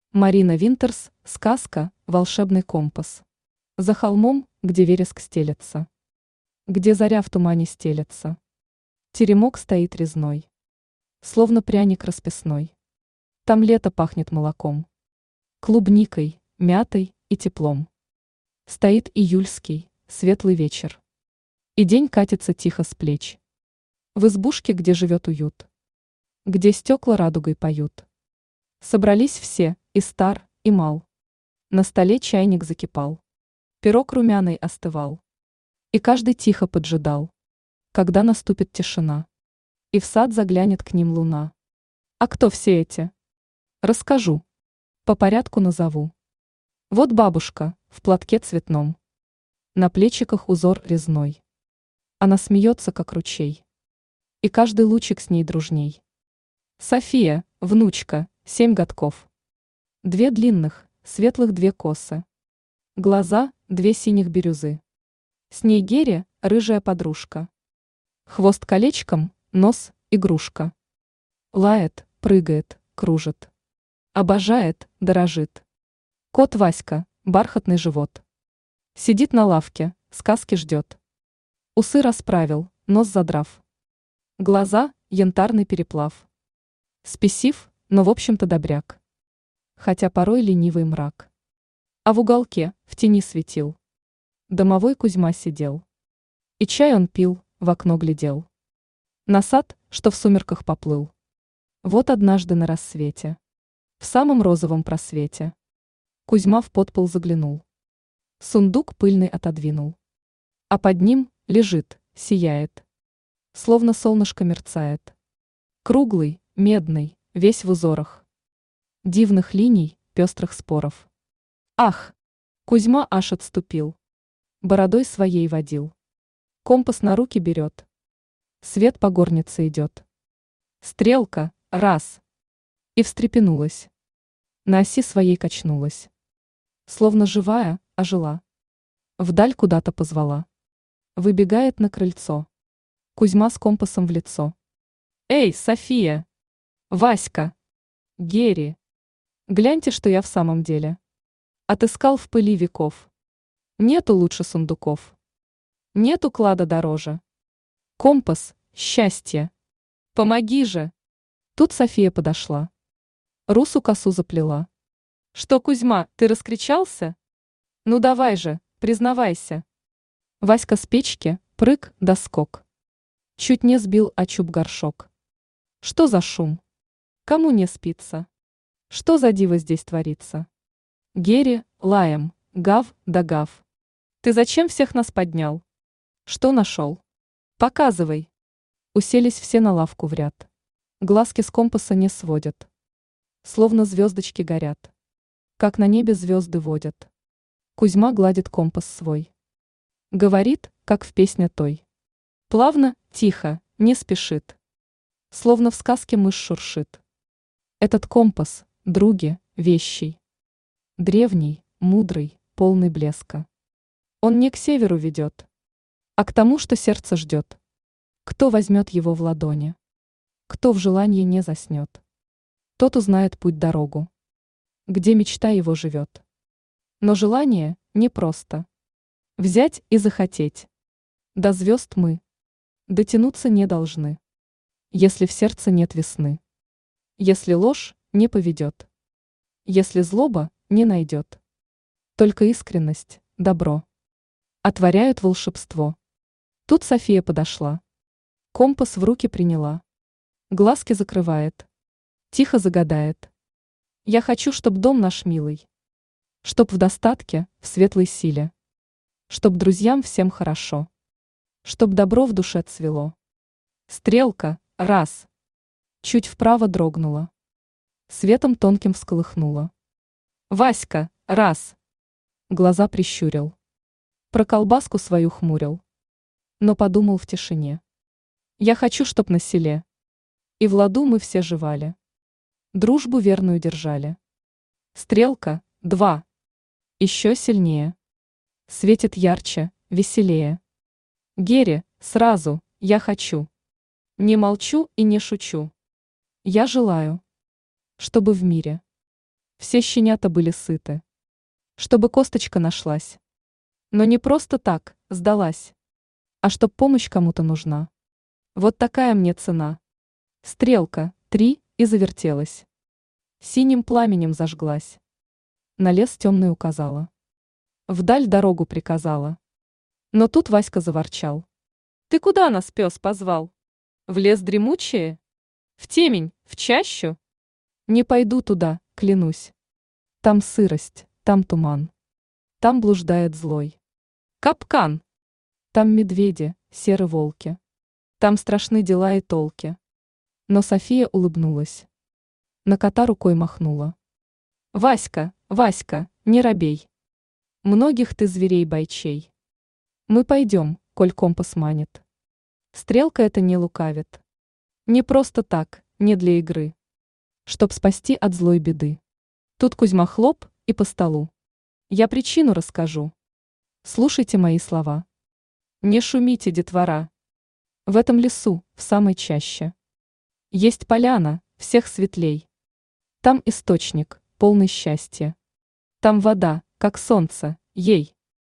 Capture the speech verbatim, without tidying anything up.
Марина Винтерс, сказка «Волшебный компас». За холмом, где вереск стелется, где заря в тумане стелется, теремок стоит резной, словно пряник расписной. Там лето пахнет молоком, клубникой, мятой и теплом. Стоит июльский, светлый вечер, и день катится тихо с плеч. В избушке, где живет уют, где стекла радугой поют. Собрались все, и стар, и мал. На столе чайник закипал, пирог румяный остывал. И каждый тихо поджидал, когда наступит тишина, и в сад заглянет к ним луна. А кто все эти? Расскажу, по порядку назову. Вот бабушка, в платке цветном, на плечиках узор резной. Она смеется, как ручей, и каждый лучик с ней дружней. София, внучка, семь годков. Две длинных, светлых две косы. Глаза, две синих бирюзы. С ней Гере, рыжая подружка. Хвост колечком, нос, игрушка. Лает, прыгает, кружит. Обожает, дорожит. Кот Васька, бархатный живот. Сидит на лавке, сказки ждет. Усы расправил, нос задрав. Глаза, янтарный переплав. Спесив, но в общем-то добряк. Хотя порой ленивый мрак. А в уголке, в тени светил, домовой Кузьма сидел. И чай он пил, в окно глядел. На сад, что в сумерках поплыл. Вот однажды на рассвете, в самом розовом просвете, Кузьма в подпол заглянул. Сундук пыльный отодвинул. А под ним лежит, сияет, словно солнышко мерцает. Круглый, медный, весь в узорах. Дивных линий, пестрых споров. Ах! Кузьма аж отступил. Бородой своей водил. Компас на руки берет. Свет по горнице идет. Стрелка, раз. И встрепенулась. На оси своей качнулась. Словно живая, ожила. Вдаль куда-то позвала. Выбегает на крыльцо. Кузьма с компасом в лицо. Эй, София! Васька! Гери! Гляньте, что я в самом деле отыскал в пыли веков. Нету лучше сундуков. Нету клада дороже. Компас, счастье. Помоги же. Тут София подошла. Русу косу заплела. Что, Кузьма, ты раскричался? Ну давай же, признавайся. Васька с печки, прыг да скок. Чуть не сбил о чуб горшок. Что за шум? Кому не спится? Что за диво здесь творится? Гери, лаем, гав да гав. Ты зачем всех нас поднял? Что нашел? Показывай. Уселись все на лавку в ряд. Глазки с компаса не сводят. Словно звездочки горят. Как на небе звезды водят. Кузьма гладит компас свой. Говорит, как в песне той. Плавно, тихо, не спешит. Словно в сказке мышь шуршит. Этот компас, други, вещий. Древний, мудрый, полный блеска. Он не к северу ведет, а к тому, что сердце ждет. Кто возьмет его в ладони? Кто в желании не заснет? Тот узнает путь-дорогу, где мечта его живет. Но желание непросто. Взять и захотеть. До звезд мы дотянуться не должны, если в сердце нет весны. Если ложь не поведет. Если злоба не найдет. Только искренность, добро отворяют волшебство. Тут София подошла. Компас в руки приняла. Глазки закрывает. Тихо загадает. Я хочу, чтоб дом наш милый. Чтоб в достатке, в светлой силе. Чтоб друзьям всем хорошо. Чтоб добро в душе цвело. Стрелка, раз. Чуть вправо дрогнула. Светом тонким всколыхнула. Васька, раз. Глаза прищурил. Про колбаску свою хмурил. Но подумал в тишине. Я хочу, чтоб на селе и в ладу мы все жевали. Дружбу верную держали. Стрелка, два. Еще сильнее. Светит ярче, веселее. Гере, сразу, я хочу. Не молчу и не шучу. Я желаю, чтобы в мире Все щенята были сыты. Чтобы косточка нашлась. Но не просто так, сдалась. А чтоб помощь кому-то нужна. Вот такая мне цена. Стрелка, три, и завертелась. Синим пламенем зажглась. На лес темный указала. Вдаль дорогу приказала. Но тут Васька заворчал. Ты куда нас, пес, позвал? В лес дремучее? В темень, в чащу? Не пойду туда, клянусь. Там сырость, там туман. Там блуждает злой. Капкан. Там медведи, серы волки. Там страшны дела и толки. Но София улыбнулась. На кота рукой махнула. Васька, Васька, не робей. Многих ты зверей бойчей. Мы пойдем, коль компас манит. Стрелка это не лукавит. Не просто так, не для игры. Чтоб спасти от злой беды. Тут Кузьма хлоп и по столу. Я причину расскажу. Слушайте мои слова. Не шумите, детвора. В этом лесу, в самой чаще. Есть поляна, всех светлей. Там источник, полный счастья. Там вода, как солнце, ей.